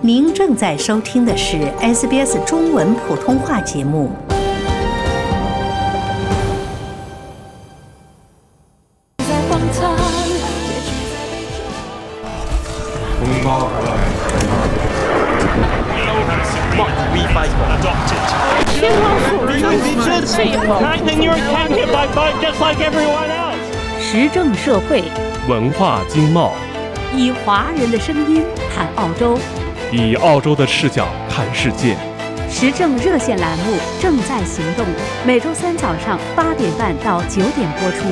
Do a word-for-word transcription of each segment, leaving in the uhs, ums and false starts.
您正在收听的是 S B S 中文普通话节目。 时政社会， 文化经贸， 以华人的声音谈澳洲， 以澳洲的视角看世界。 时政热线栏目正在行动，每周三早上八点半到九点播出。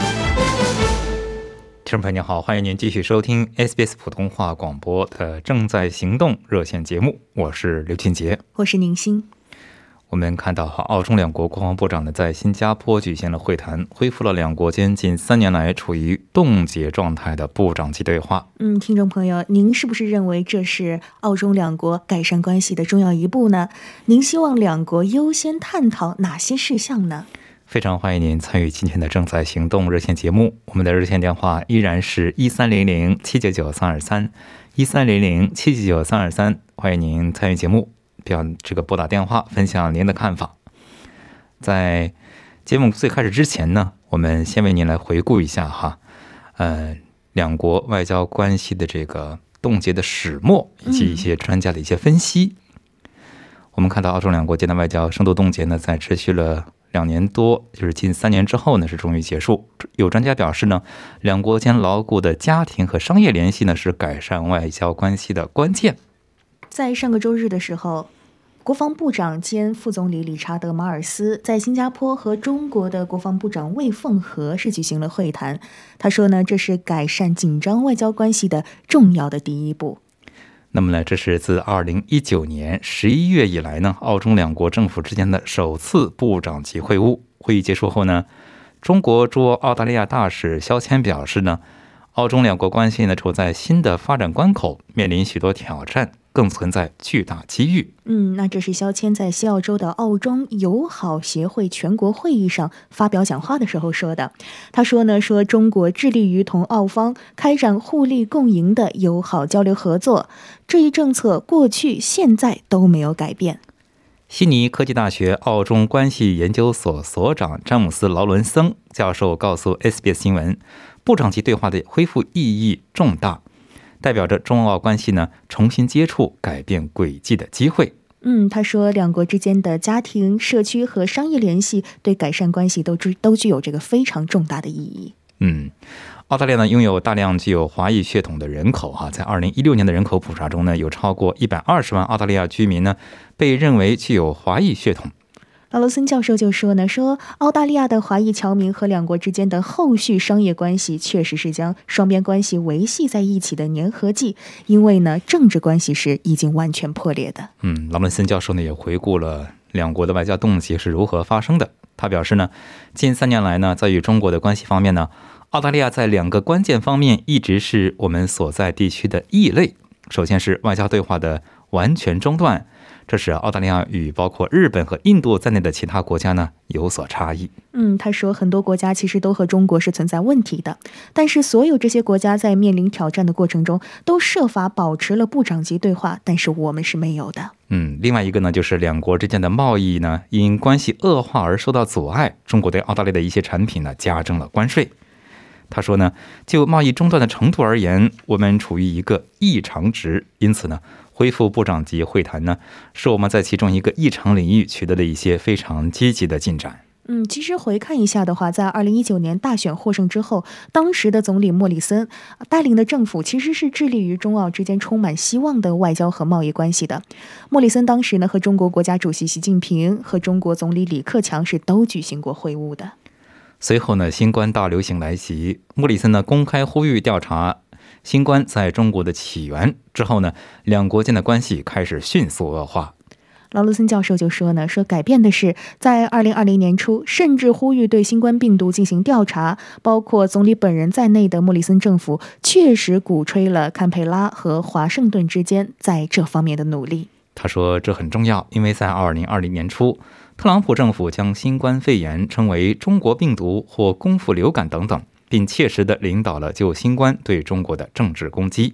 听众朋友您好，欢迎您继续收听 S B S 普通话广播的正在行动热线节目，我是刘俊杰， 我是宁欣。 我们看到澳中两国国防部长呢在新加坡举行了会谈，恢复了两国间近三年来处于冻结状态的部长级对话。 嗯，听众朋友，您是不是认为这是澳中两国改善关系的重要一步呢？您希望两国优先探讨哪些事项呢？ 非常欢迎您参与今天的正在行动热线节目，我们的热线电话依然是一三零零七九九三二三一三零零七九九三二三，欢迎您参与节目，不要这个拨打电话分享您的看法。在节目最开始之前呢，我们先为您来回顾一下哈，呃，两国外交关系的这个冻结的始末，以及一些专家的一些分析。嗯、我们看到澳洲两国间的外交深度冻结呢，在持续了两年多，就是近三年之后呢，是终于结束。有专家表示呢，两国间牢固的家庭和商业联系呢，是改善外交关系的关键。 在上个周日的时候，国防部长兼副总理理查德·马尔斯在新加坡和中国的国防部长魏凤和是举行了会谈。他说呢，这是改善紧张外交关系的重要的第一步。 那么呢，这是自二零一九年十一月以来呢，澳中两国政府之间的首次部长级会晤。会议结束后呢，中国驻澳大利亚大使肖谦表示呢，澳中两国关系呢处在新的发展关口，面临许多挑战，更存在巨大机遇。 嗯，那这是肖谦在西澳洲的澳中友好协会全国会议上发表讲话的时候说的。他说呢，说中国致力于同澳方开展互利共赢的友好交流合作，这一政策过去现在都没有改变。 悉尼科技大学澳中关系研究所所长詹姆斯·劳伦森教授告诉 S B S 新闻，部长级对话的恢复意义重大，代表着中澳关系呢重新接触改变轨迹的机会。 嗯，他说两国之间的家庭、社区和商业联系对改善关系都具都具有这个非常重大的意义。 嗯，澳大利亚呢拥有大量具有华裔血统的人口哈，在二零一六年的人口普查中呢，有超过一百二十万澳大利亚居民呢被认为具有华裔血统。 劳罗森教授就说呢，说澳大利亚的华裔侨民和两国之间的后续商业关系确实是将双边关系维系在一起的粘合剂，因为呢政治关系是已经完全破裂的。 嗯，劳伦森教授呢也回顾了两国的外交冻结是如何发生的。他表示呢，近三年来呢，在与中国的关系方面呢，澳大利亚在两个关键方面一直是我们所在地区的异类。首先是外交对话的完全中断，这使澳大利亚与包括日本和印度在内的其他国家呢有所差异。 嗯，他说很多国家其实都和中国是存在问题的，但是所有这些国家在面临挑战的过程中都设法保持了部长级对话，但是我们是没有的。 嗯，另外一个呢，就是两国之间的贸易呢因关系恶化而受到阻碍，中国对澳大利亚的一些产品呢加征了关税。他说呢，就贸易中断的程度而言，我们处于一个异常值，因此呢，恢复部长级会谈呢，是我们在其中一个异常领域取得了一些非常积极的进展。 嗯，其实回看一下的话，在二零一九年大选获胜之后，当时的总理莫里森带领的政府其实是致力于中澳之间充满希望的外交和贸易关系的。莫里森当时呢和中国国家主席习近平和中国总理李克强是都举行过会晤的。 随后呢，新冠大流行来袭，莫里森呢公开呼吁调查新冠在中国的起源之后呢，两国间的关系开始迅速恶化。 劳伦森教授就说呢，说改变的是在二零二零年初甚至呼吁对新冠病毒进行调查，包括总理本人在内的莫里森政府确实鼓吹了堪培拉和华盛顿之间在这方面的努力。 他说这很重要，因为在二零二零年初，特朗普政府将新冠肺炎称为中国病毒或功夫流感等等，并切实地领导了就新冠对中国的政治攻击。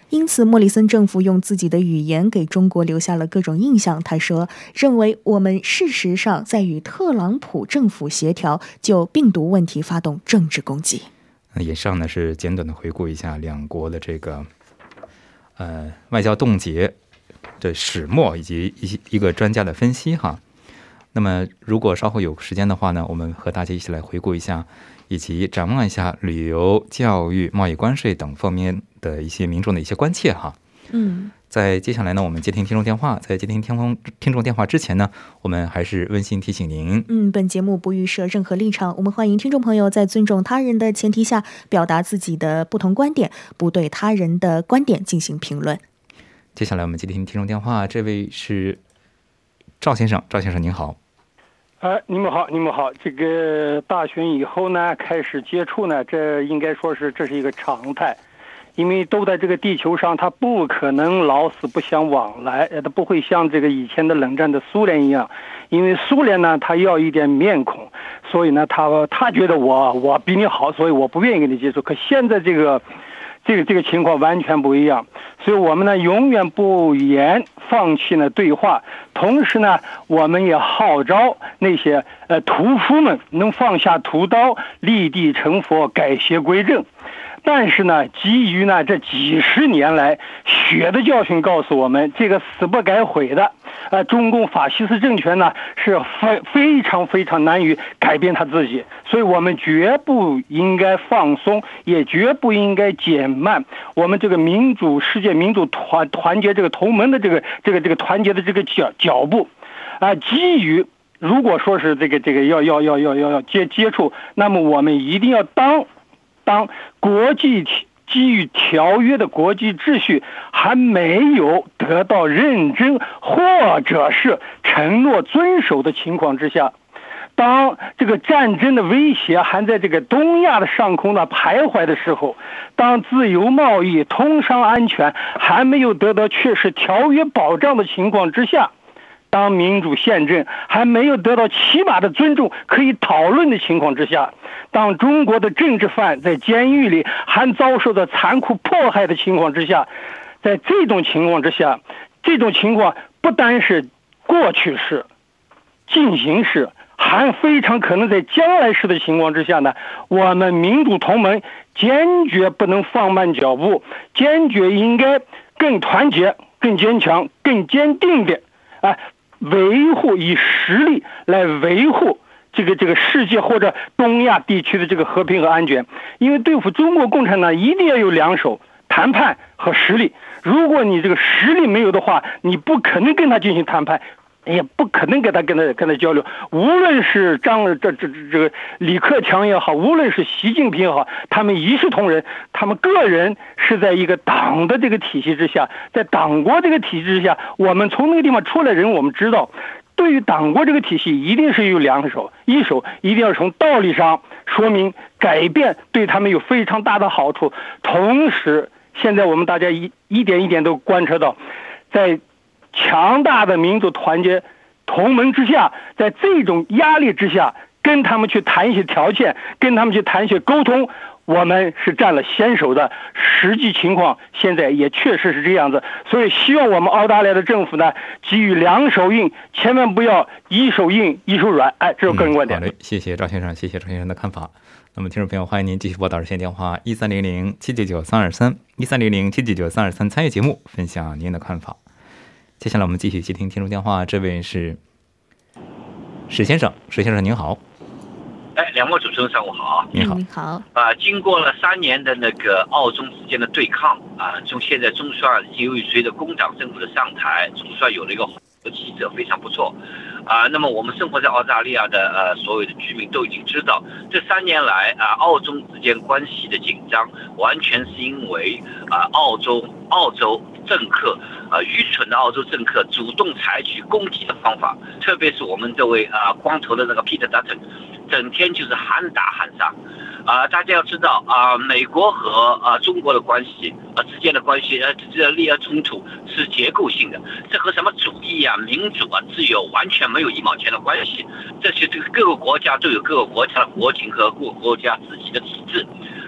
因此，莫里森政府用自己的语言给中国留下了各种印象。他说，认为我们事实上在与特朗普政府协调，就病毒问题发动政治攻击。 以上呢是简短的回顾一下两国的这个呃外交冻结的始末以及一一个专家的分析哈。那么如果稍后有时间的话呢，我们和大家一起来回顾一下，以及展望一下旅游、教育、贸易关税等方面的一些民众的一些关切哈。 嗯， 在接下来呢，我们接听听众电话。在接听听众听众电话之前呢，我们还是温馨提醒您， 嗯，本节目不预设任何立场，我们欢迎听众朋友在尊重他人的前提下，表达自己的不同观点，不对他人的观点进行评论。 接下来我们接听听众电话，这位是赵先生，赵先生您好。 呃，你们好，你们好。这个大选以后呢，开始接触呢，这应该说是这是一个常态。因为都在这个地球上，它不可能老死不相往来，它不会像这个以前的冷战的苏联一样，因为苏联呢，它要一点面孔，所以呢，他他觉得我我比你好，所以我不愿意跟你接触。可现在这个这个这个情况完全不一样，所以我们呢永远不言放弃呢对话，同时呢，我们也号召那些呃屠夫们能放下屠刀，立地成佛，改邪归正。但是呢，基于呢这几十年来血的教训告诉我们，这个死不改悔的，呃，中共法西斯政权呢是非非常非常难以改变他自己，所以我们绝不应该放松，也绝不应该减慢我们这个民主世界民主团团结这个同盟的这个这个这个团结的这个脚脚步，啊、呃，基于如果说是这个这个要要要要要要接接触，那么我们一定要当。当国际基于条约的国际秩序还没有得到认真或者是承诺遵守的情况之下，当这个战争的威胁还在这个东亚的上空呢徘徊的时候，当自由贸易、通商安全还没有得到确实条约保障的情况之下，当民主宪政还没有得到起码的尊重可以讨论的情况之下，当中国的政治犯在监狱里还遭受着残酷迫害的情况之下，在这种情况之下，这种情况不单是过去式、进行式，还非常可能在将来式的情况之下呢，我们民主同盟坚决不能放慢脚步，坚决应该更团结、更坚强、更坚定的啊，维护以实力来维护这个这个世界或者东亚地区的这个和平和安全。因为对付中国共产党一定要有两手，谈判和实力。如果你这个实力没有的话，你不可能跟他进行谈判，也不可能跟他跟他跟他交流。无论是张这这这个李克强也好，无论是习近平也好，他们一视同仁，他们个人是在一个党的这个体系之下，在党国这个体系之下，我们从那个地方出来人，我们知道。对于党国这个体系，一定是有两手，一手一定要从道理上说明改变对他们有非常大的好处。同时，现在我们大家一一点一点都观察到，在强大的民主团结同盟之下，在这种压力之下，跟他们去谈一些条件，跟他们去谈一些沟通，我们是占了先手的。实际情况现在也确实是这样子，所以希望我们澳大利亚的政府呢，给予两手硬，千万不要一手硬一手软。哎，这是个人观点。 嗯、好嘞，谢谢赵先生，谢谢赵先生的看法。那么，听众朋友，欢迎您继续拨打热线电话一三零零七九九三二三一三零零七九九三二三参与节目，分享您的看法。接下来我们继续接听听众电话，这位是史先生，史先生您好。 哎，两位主持人上午好。 你好。 你好。 啊、呃，经过了三年的那个澳中之间的对抗啊、呃，从现在总算由于随着工党政府的上台，总算有了一个起色，非常不错。啊、呃，那么我们生活在澳大利亚的呃所有的居民都已经知道，这三年来啊、呃，澳中之间关系的紧张，完全是因为啊、呃、澳洲澳洲政客啊、呃、愚蠢的澳洲政客主动采取攻击的方法，特别是我们这位啊、呃、光头的那个 Peter Dutton。整天就是喊打喊杀，啊、呃，大家要知道啊、呃，美国和啊、呃、中国的关系啊、呃、之间的关系呃之间的利害冲突是结构性的，这和什么主义啊、民主啊、自由完全没有一毛钱的关系。这些这个各个国家都有各个国家的国情和各个国家自己的体制，啊、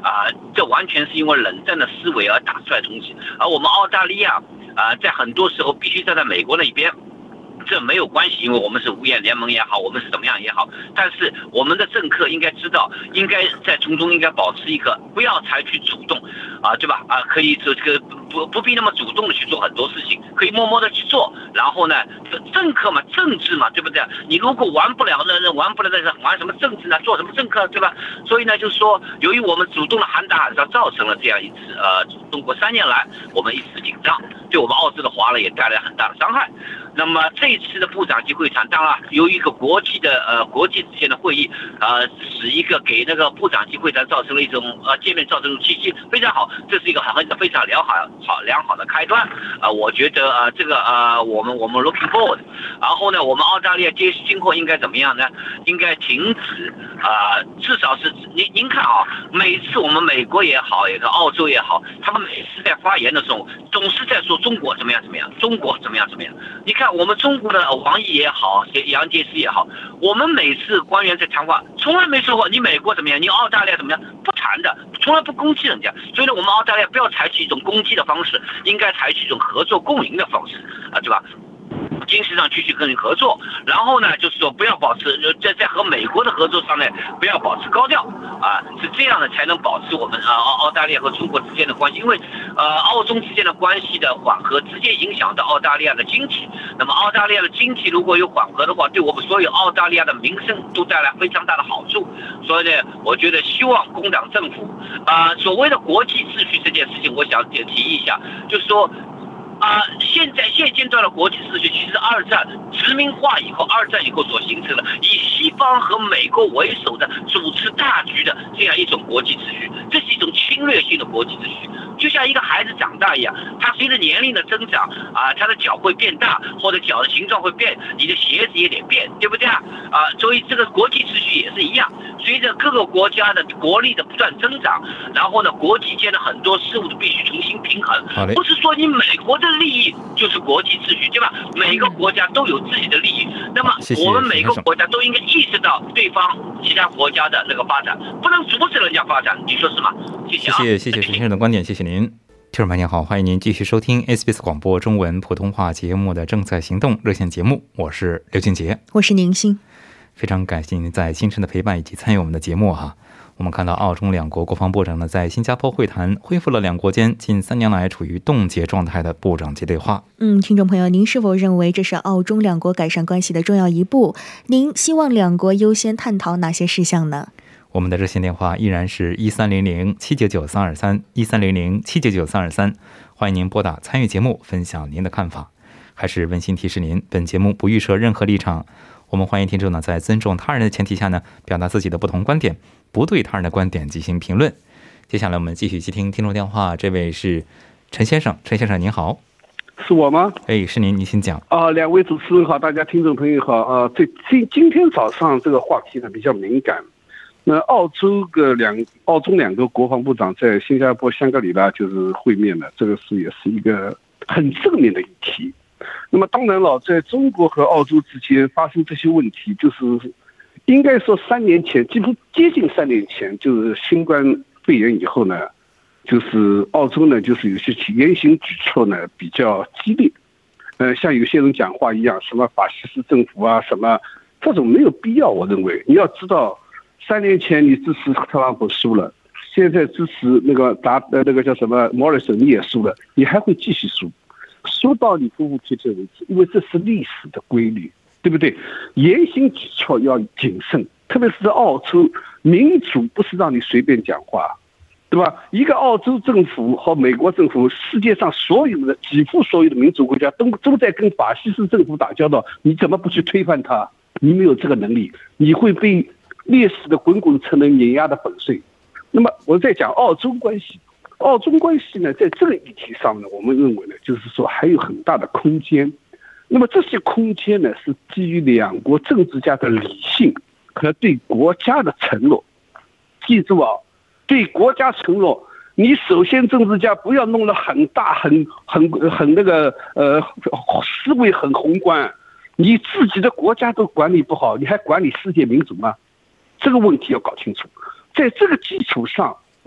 啊、呃，这完全是因为冷战的思维而打出来的东西。而我们澳大利亚啊、呃，在很多时候必须站在美国那一边。这没有关系，因为我们是五眼联盟也好，我们是怎么样也好，但是我们的政客应该知道，应该在从中应该保持一个不要采取主动，啊，对吧？啊，可以这个不不必那么主动的去做很多事情，可以默默的去做。然后呢，政客嘛，政治嘛，对不对？你如果玩不了那玩不了那玩什么政治呢？做什么政客，对吧？所以呢，就是说，由于我们主动的喊打喊杀，造成了这样一次呃，中国三年来我们一直紧张，对我们澳洲的华人也带来很大的伤害。那么这一次的部长级会谈，当然由于一个国际的呃国际之间的会议，呃使一个给那个部长级会谈造成了一种呃见面造成的契机，非常好，这是一个很很非常良好好良好的开端啊、呃，我觉得呃这个呃我们我们 looking forward， 然后呢，我们澳大利亚接今后应该怎么样呢？应该停止啊、呃，至少是您您看啊，每次我们美国也好，也和澳洲也好，他们每次在发言的时候，总是在说中国怎么样怎么样，中国怎么样怎么样，你看。我们中国的王毅也好，杨洁篪也好，我们每次官员在谈话，从来没说过你美国怎么样，你澳大利亚怎么样，不谈的，从来不攻击人家。所以呢，我们澳大利亚不要采取一种攻击的方式，应该采取一种合作共赢的方式啊，对吧？军事上继续跟你合作，然后呢，就是说不要保持在在和美国的合作上呢，不要保持高调啊，是这样的才能保持我们啊澳澳大利亚和中国之间的关系，因为呃澳中之间的关系的缓和，直接影响到澳大利亚的经济。那么澳大利亚的经济如果有缓和的话，对我们所有澳大利亚的民生都带来非常大的好处。所以呢，我觉得希望工党政府啊、呃，所谓的国际秩序这件事情，我想提议一下，就是说。啊、呃，现在现阶段的国际秩序，其实二战殖民化以后，二战以后所形成的以西方和美国为首的主持大局的这样一种国际秩序，这是一种侵略性的国际秩序。就像一个孩子长大一样，他随着年龄的增长啊、呃，他的脚会变大，或者脚的形状会变，你的鞋子也得变，对不对啊？啊、呃，所以这个国际秩序也是一样，随着各个国家的国力的不断增长，然后呢，国际间的很多事物都必须重新平衡，不是说你美国的利益就是国际秩序，对吧？每个国家都有自己的利益，那么我们每个国家都应该意识到对方其他国家的那个发展，不能阻止人家发展，你说是吗？谢谢、啊， 谢谢谢谢陈先生的观点，谢谢您。听众朋友您好，欢迎您继续收听 S B S 广播中文普通话节目的正在行动热线节目，我是刘俊杰， 我是宁鑫， 非常感谢您在清晨的陪伴以及参与我们的节目哈。我们看到澳中两国国防部长呢在新加坡会谈，恢复了两国间近三年来处于冻结状态的部长级对话。 嗯，听众朋友，您是否认为这是澳中两国改善关系的重要一步？您希望两国优先探讨哪些事项呢？ 我们的热线电话依然是一三零零七九九三二三一三零零七九九三二三，欢迎您拨打参与节目，分享您的看法。还是温馨提示您，本节目不预设任何立场。我们欢迎听众呢在尊重他人的前提下呢，表达自己的不同观点，不对他人的观点进行评论。接下来我们继续接听听众电话，这位是陈先生，陈先生您好。 是我吗？ 哎，是您，您请讲。 啊，两位主持人好，大家听众朋友好啊。这今今天早上这个话题呢比较敏感。那澳洲个两澳中两个国防部长在新加坡香格里拉就是会面了，这个是也是一个很正面的议题。那么当然了，在中国和澳洲之间发生这些问题，就是应该说三年前，几乎接近三年前，就是新冠肺炎以后呢，就是澳洲呢，就是有些言行举措呢比较激烈，呃，像有些人讲话一样，什么法西斯政府啊，什么这种没有必要。我认为你要知道，三年前你支持特朗普输了，现在支持那个达呃那个叫什么莫里森你也输了，你还会继续输。说到你服服帖帖为止，因为这是历史的规律，对不对？言行举措要谨慎，特别是在澳洲，民主不是让你随便讲话，对吧？一个澳洲政府和美国政府，世界上所有的几乎所有的民主国家都都在跟法西斯政府打交道，你怎么不去推翻它？你没有这个能力，你会被历史的滚滚沉沦碾压的粉碎。那么我在讲澳洲关系。澳中关系呢，在这个议题上呢，我们认为呢，就是说还有很大的空间。那么这些空间呢，是基于两国政治家的理性和对国家的承诺。记住啊，对国家承诺，你首先政治家不要弄得很大、很很很那个呃思维很宏观，你自己的国家都管理不好，你还管理世界民主吗？这个问题要搞清楚。在这个基础上，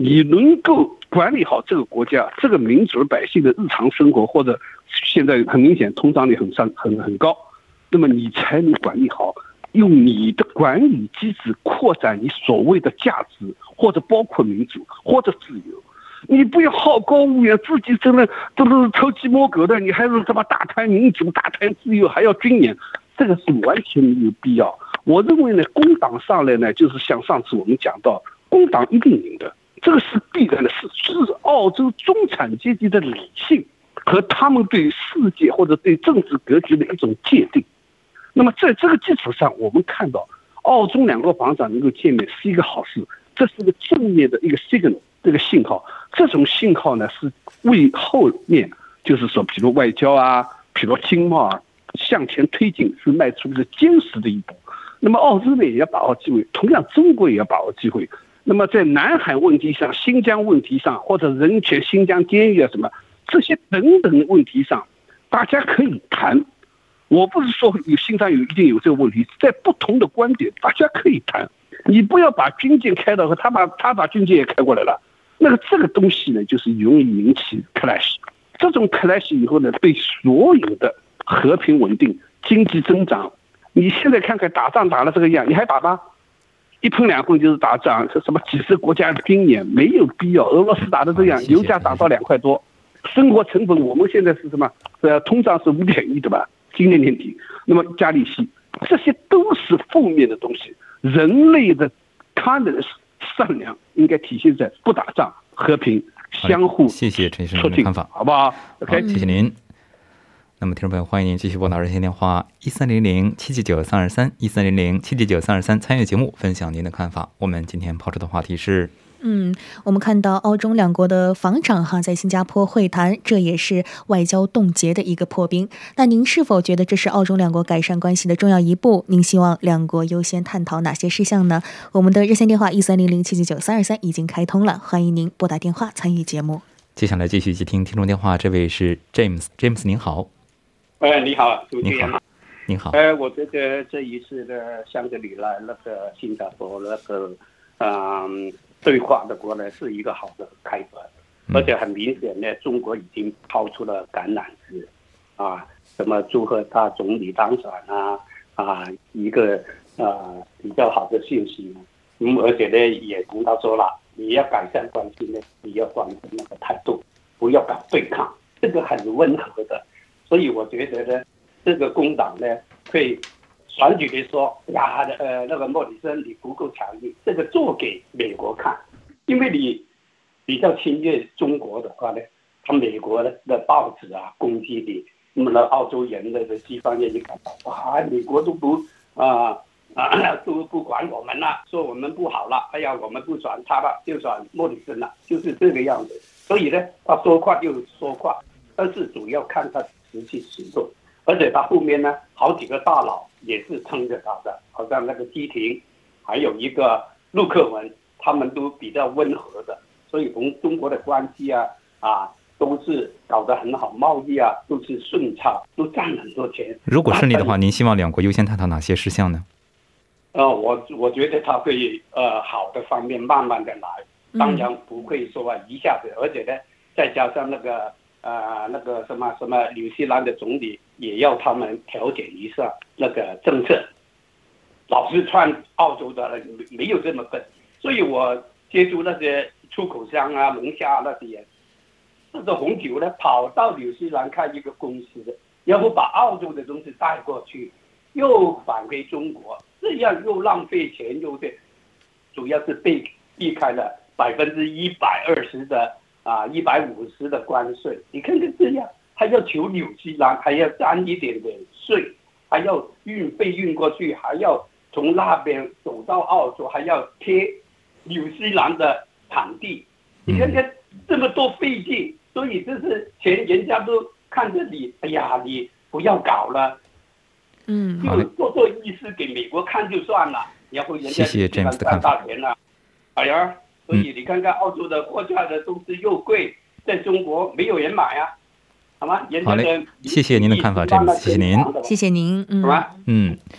你能够管理好这个国家、这个民族百姓的日常生活，或者现在很明显通胀率很上很很高，那么你才能管理好，用你的管理机制扩展你所谓的价值，或者包括民主或者自由。你不要好高骛远，自己真的都是偷鸡摸狗的，你还是什么大谈民主、大谈自由，还要军演，这个是完全没有必要。我认为呢，工党上来呢，就是像上次我们讲到，工党一定赢的。这个是必然的事，是澳洲中产阶级的理性和他们对世界或者对政治格局的一种界定。那么在这个基础上，我们看到澳中两国防长能够见面是一个好事，这是个正面的一个 signal， 这个信号。这种信号呢，是为后面就是说，比如外交啊，比如经贸啊，向前推进是迈出一个坚实的一步。那么澳洲呢也要把握机会，同样中国也要把握机会。那么在南海问题上、新疆问题上，或者人权、新疆监狱啊什么这些等等问题上，大家可以谈。我不是说有新疆有一定有这个问题，在不同的观点，大家可以谈。你不要把军舰开到和他把他把军舰也开过来了，那个这个东西呢，就是容易引起 clash。这种 clash 以后呢，对所有的和平稳定、经济增长，你现在看看打仗打了这个样，你还打吗？一喷两喷就是打仗，什么几十国家的军演没有必要。俄罗斯打的这样，油价涨到两块多，生活成本我们现在是什么？呃，通胀是五点一对吧？今年年底，那么加利息，这些都是负面的东西。人类的 kindness 善良应该体现在不打仗、和平、相互谢谢陈先生的看法， 好不好 ？OK， 谢谢您。那么，听众朋友，欢迎您继续拨打热线电话一三零零七七九三二三一三零零七七九三二三参与节目，分享您的看法。我们今天抛出的话题是， 嗯，我们看到澳中两国的防长哈在新加坡会谈，这也是外交冻结的一个破冰。那您是否觉得这是澳中两国改善关系的重要一步？您希望两国优先探讨哪些事项呢？我们的热线电话一三零零七七九三二三已经开通了，欢迎您拨打电话参与节目。 接下来继续接听听众电话，这位是 James，James 您好。 呃，你好，主持人。 您好。 呃，我觉得这一次的香格里拉那个新加坡那个嗯对话的过来是一个好的开端， 嗯、 而且很明显呢，中国已经抛出了橄榄枝，啊，什么祝贺他总理当选啊啊一个呃比较好的信息，嗯，而且呢也跟他说了，你要改善关系呢，你要端正那个态度，不要搞对抗，这个很温和的。所以我觉得呢，这个工党呢会选举的说呀，呃，那个莫里森你不够强硬，这个做给美国看，因为你比较侵略中国的话呢，他美国的报纸啊攻击你，那么呢澳洲人的西方人就感到哇，美国都不啊啊都不管我们了，说我们不好了，哎呀，我们不选他了，就选莫里森了，就是这个样子。所以呢，他说话就说话，但是主要看他实际行动，而且他后面呢，好几个大佬也是撑着他的，好像那个基廷，还有一个陆克文，他们都比较温和的，所以从中国的关系啊啊都是搞得很好，贸易啊都是顺畅，都赚很多钱。 如果顺利的话，您希望两国优先探讨哪些事项呢？ 呃，我我觉得他会呃好的方面慢慢的来，当然不会说一下子，而且呢，再加上那个。呃，那个什么什么，纽西兰的总理也要他们调整一下那个政策，老是穿澳洲的人没有这么笨，所以我接触那些出口商啊、龙虾那些人，这个红酒呢跑到纽西兰开一个公司，然后把澳洲的东西带过去，又返回中国，这样又浪费钱，又对，主要是被避开了百分之一百二十的。啊，一百五十的关税，你看看这样，还要求纽西兰还要沾一点点税，还要运费运过去，还要从那边走到澳洲，还要贴纽西兰的产地，你看看这么多费劲，所以这是钱人家都看着你，哎呀，你不要搞了， 嗯， 就做做意思给美国看就算了，然后人家赚大钱了，哎呀。所以你看看澳洲的货架的东西又贵，在中国没有人买啊，好吗？ 好嘞，谢谢您的看法，这样谢谢您， 谢谢您，嗯， 嗯。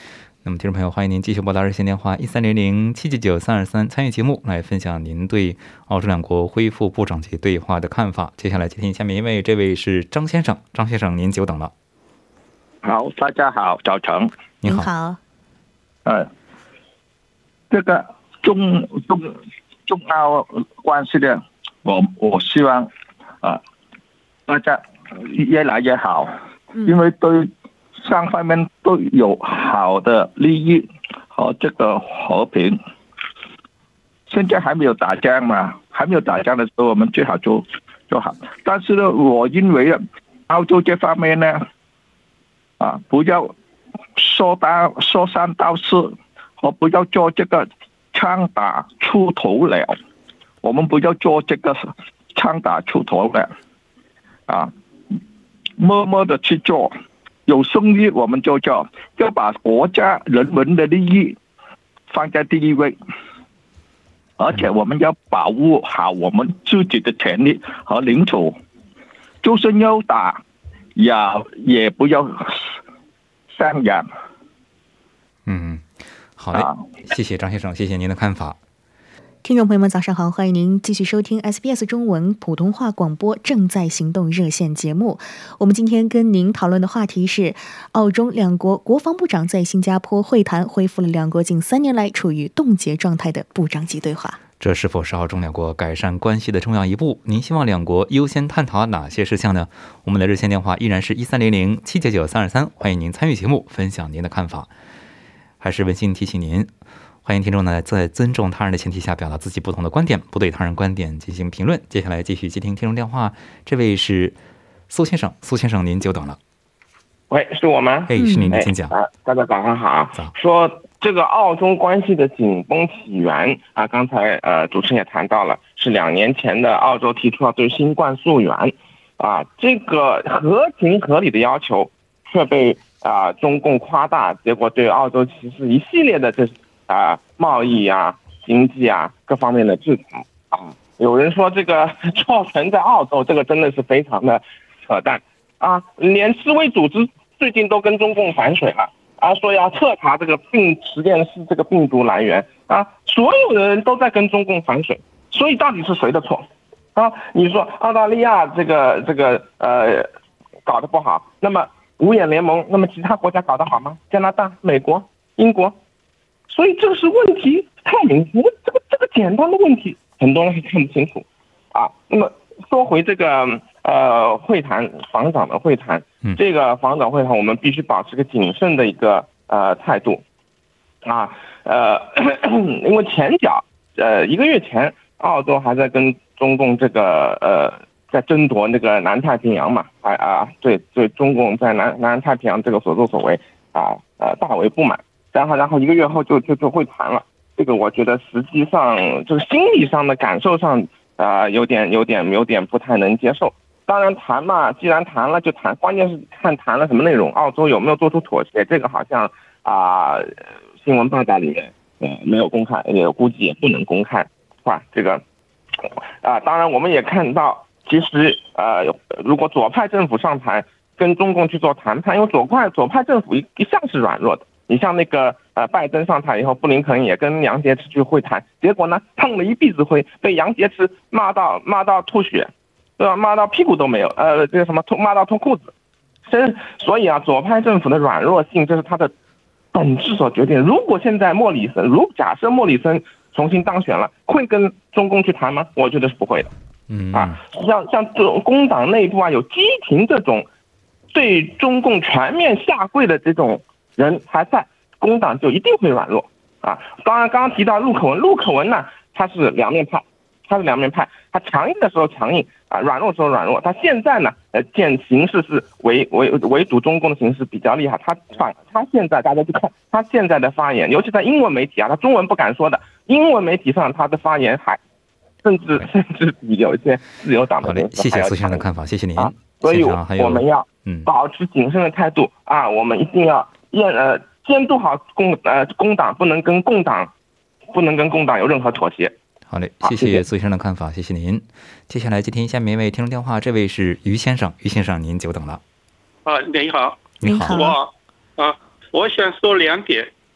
那么，听众朋友，欢迎您继续拨打热线电话一三零零七九九三二三参与节目，来分享您对澳洲两国恢复部长级对话的看法。接下来接听下面一位，这位是张先生，张先生您久等了。 好，大家好，早晨。 您好。 好。 呃，这个中中中澳关系的，我我希望啊、呃，大家越来越好，因为对双方面都有好的利益和这个和平。现在还没有打仗嘛，还没有打仗的时候，我们最好做做好。但是呢，我认为澳洲这方面呢，啊，不要说到说三道四，和不要做这个枪打出头鸟。我们不要做这个枪打出头鸟，啊，默默的去做。有生意我们就做，要把国家人民的利益放在第一位，而且我们要保护好我们自己的权利和领土，就算要打，也也不要伤人。 嗯，好嘞，啊、谢谢张先生，谢谢您的看法。 听众朋友们，早上好，欢迎您继续收听 S B S 中文普通话广播正在行动热线节目。我们今天跟您讨论的话题是，澳中两国国防部长在新加坡会谈，恢复了两国近三年来处于冻结状态的部长级对话。 这是否是澳中两国改善关系的重要一步？您希望两国优先探讨哪些事项呢？我们的热线电话依然是一三零零七九九三二三，欢迎您参与节目，分享您的看法。还是温馨提醒您，欢迎听众呢在尊重他人的前提下表达自己不同的观点，不对他人观点进行评论。接下来继续接听听众电话，这位是苏先生，苏先生您久等了。 喂，是我吗？ 哎，是您，请讲。 啊，大家早上好。 早。 说这个澳中关系的紧绷起源啊，刚才呃主持人也谈到了，是两年前的澳洲提出要对新冠溯源，啊，这个合情合理的要求却被啊中共夸大，结果对澳洲其实一系列的这啊贸易啊、经济啊各方面的制裁啊。有人说这个造成在澳洲，这个真的是非常的扯淡啊！连世卫组织最近都跟中共反水了啊，说要彻查这个病实验室这个病毒来源啊，所有的人都在跟中共反水，所以到底是谁的错啊？你说澳大利亚这个这个呃搞得不好，那么五眼联盟，那么其他国家搞得好吗？加拿大、美国、英国，所以这个是问题太明显，这个这个简单的问题，很多人还看不清楚啊。那么说回这个呃会谈，防长的会谈，这个防长会谈我们必须保持个谨慎的一个呃态度啊，呃，因为前脚呃一个月前，澳洲还在跟中共这个呃在争夺那个南太平洋嘛，啊啊，对对，中共在南南太平洋这个所作所为啊呃大为不满，然后然后一个月后就就就会谈了，这个我觉得实际上这个心理上的感受上啊、呃、有点有点有点不太能接受。当然谈嘛，既然谈了就谈，关键是看谈了什么内容，澳洲有没有做出妥协，这个好像啊、呃、新闻报道里面呃没有公开，也估计也不能公开，是吧？这个啊、呃，当然我们也看到，其实呃如果左派政府上台跟中共去做谈判，因为左派左派政府一一向是软弱的，你像那个呃拜登上台以后，布林肯也跟杨洁篪去会谈，结果呢碰了一鼻子灰，被杨洁篪骂到骂到吐血。对吧？骂到屁股都没有，呃，这个什么脱骂到脱裤子，所所以啊，左派政府的软弱性，这是它的本质所决定。如果现在莫里森，如假设莫里森重新当选了，会跟中共去谈吗？我觉得是不会的。 嗯啊，像像这种工党内部啊，有基廷这种对中共全面下跪的这种人还在，工党就一定会软弱啊。当然，刚刚提到陆克文，陆克文呢，他是两面派。他是两面派，他强硬的时候强硬啊，软弱的时候软弱。他现在呢，呃，见形势是围围围堵中共的形势比较厉害。他反他现在大家去看他现在的发言，尤其在英文媒体啊，他中文不敢说的，英文媒体上他的发言还甚至甚至比有一些自由党的人。 谢谢苏先生的看法，谢谢您。 啊、所以我们要保持谨慎的态度、嗯、啊，我们一定要验呃监督好共呃工党，不能跟共党不能跟共党有任何妥协。 好嘞，谢谢苏先生的看法，谢谢您。接下来接听下面一位听众电话，这位是于先生，于先生您久等了。 啊，你好， 你好， 我啊，我想说两点。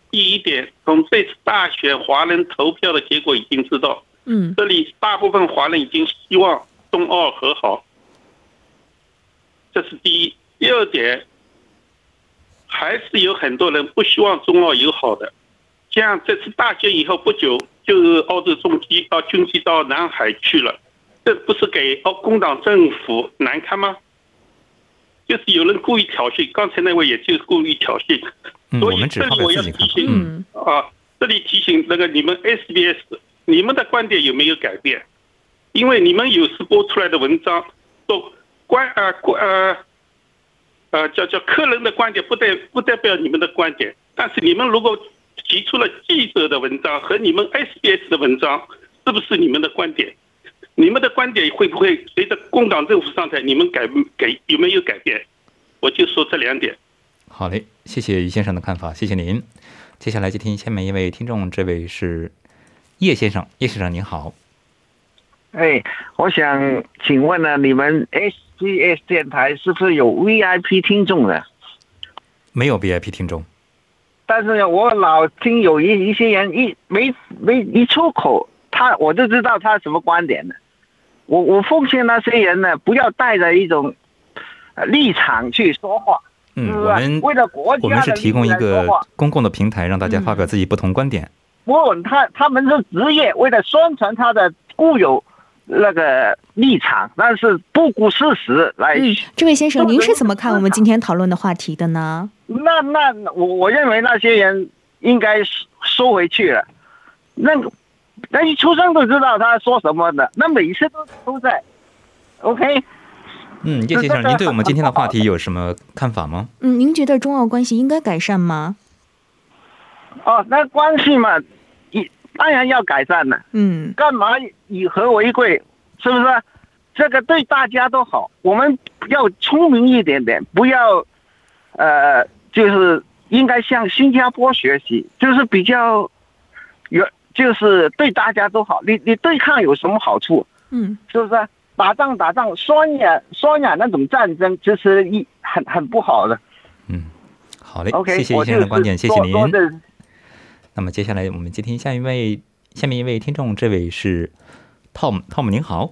第一点，从这次大选华人投票的结果已经知道， 嗯， 这里大部分华人已经希望中澳和好，这是第一。第二点，还是有很多人不希望中澳友好的。像这次大选以后不久，就是澳洲重机啊军机到南海去了，这不是给澳工党政府难堪吗？就是有人故意挑衅，刚才那位也就是故意挑衅。 嗯， 所以我们只发表自己看法。 嗯啊，这里提醒那个你们 S B S， 你们的观点有没有改变？因为你们有时播出来的文章都关呃呃呃叫叫客人的观点，不代不代表你们的观点。但是你们如果提出了记者的文章和你们 S B S 的文章，是不是你们的观点？你们的观点会不会随着工党政府上台，你们改改有没有改变？我就说这两点。 好嘞，谢谢于先生的看法，谢谢您。接下来接听下面一位听众，这位是叶先生，叶先生您好。 哎，我想请问呢，你们 S B S 电台是不是有 V I P 听众的？ 没有 V I P 听众。 但是我老听有一一些人一没没一出口，他我就知道他什么观点的。我我奉劝那些人呢，不要带着一种立场去说话。 嗯，我们为了国家的我们是提供一个话公共的平台，让大家发表自己不同观点。 不论他他们是职业，为了宣传他的固有那个立场，但是不顾事实来。 嗯，这位先生，您是怎么看我们今天讨论的话题的呢？ 那那我我认为那些人应该收回去了。那那一出生都知道他说什么的，那每次都都在。OK。 嗯，叶先生，您对我们今天的话题有什么看法吗？ 嗯，您觉得中澳关系应该改善吗？ 哦，那关系嘛，当然要改善了。 嗯， 干嘛以和为贵？是不是？这个对大家都好。我们要聪明一点点，不要，呃，就是应该向新加坡学习，就是比较有，就是对大家都好。你你对抗有什么好处？ 嗯， 是不是？打仗打仗，双眼双眼那种战争，其实一很很不好的。 嗯，好嘞， okay, 谢谢叶先生的观点，谢谢您。 多那么接下来我们接听下一位，下面一位听众，这位是 Tom，Tom 您好。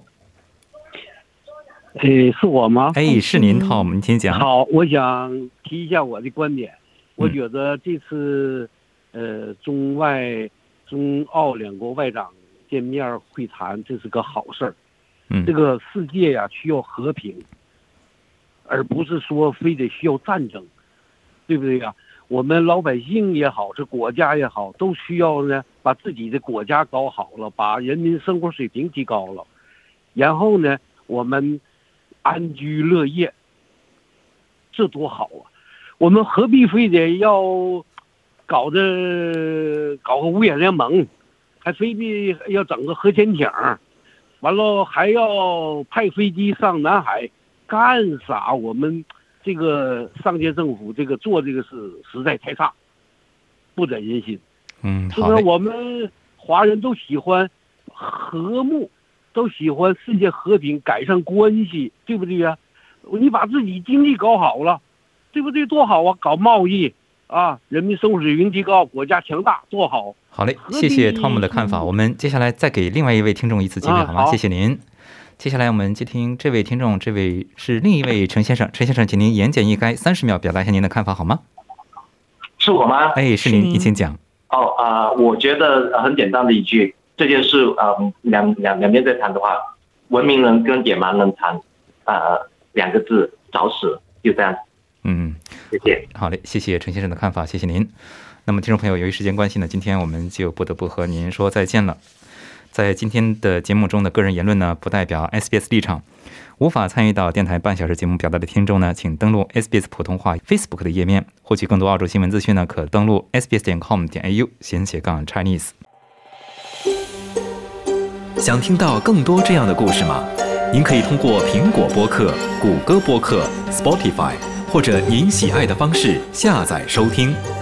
诶，是我吗？ 哎，是您 Tom，您请讲。 好，我想提一下我的观点。我觉得这次呃中外中澳两国外长见面会谈，这是个好事儿。 嗯， 这个世界呀、啊、需要和平，而不是说非得需要战争，对不对呀、啊？我们老百姓也好，是国家也好，都需要呢把自己的国家搞好了，把人民生活水平提高了，然后呢我们安居乐业，这多好啊！我们何必非得要搞得搞个五眼联盟，还非得要整个核潜艇？完了还要派飞机上南海干啥？我们这个上届政府这个做这个事实在太差，不忍人心。 嗯， 是不是？我们华人都喜欢和睦，都喜欢世界和平，改善关系，对不对呀？你把自己经济搞好了，对不对？多好啊！搞贸易啊，人民生活水平提高，国家强大，多好。 好嘞，谢谢汤姆的看法。我们接下来再给另外一位听众一次机会， 啊、 好吗？谢谢您。接下来我们接听这位听众，这位是另一位陈先生。陈先生，请您言简意赅，三十秒表达一下您的看法，好吗？ 是我吗？ 哎，是您，您请讲。 哦啊、呃，我觉得很简单的一句，这件事啊、呃，两两两边在谈的话，文明人跟野蛮人谈，呃，两个字，找死，就这样。 嗯， 谢谢。 好嘞，谢谢陈先生的看法，谢谢您。那么，听众朋友，由于时间关系呢，今天我们就不得不和您说再见了。在今天的节目中的个人言论呢，不代表 S B S 立场。无法参与到电台半小时节目表达的听众呢，请登录 S B S 普通话 Facebook 的页面，获取更多澳洲新闻资讯呢，可登录 s b s 点 com 点 a u 闲斜杠 Chinese。 想听到更多这样的故事吗？您可以通过苹果播客、谷歌播客、Spotify 或者您喜爱的方式下载收听。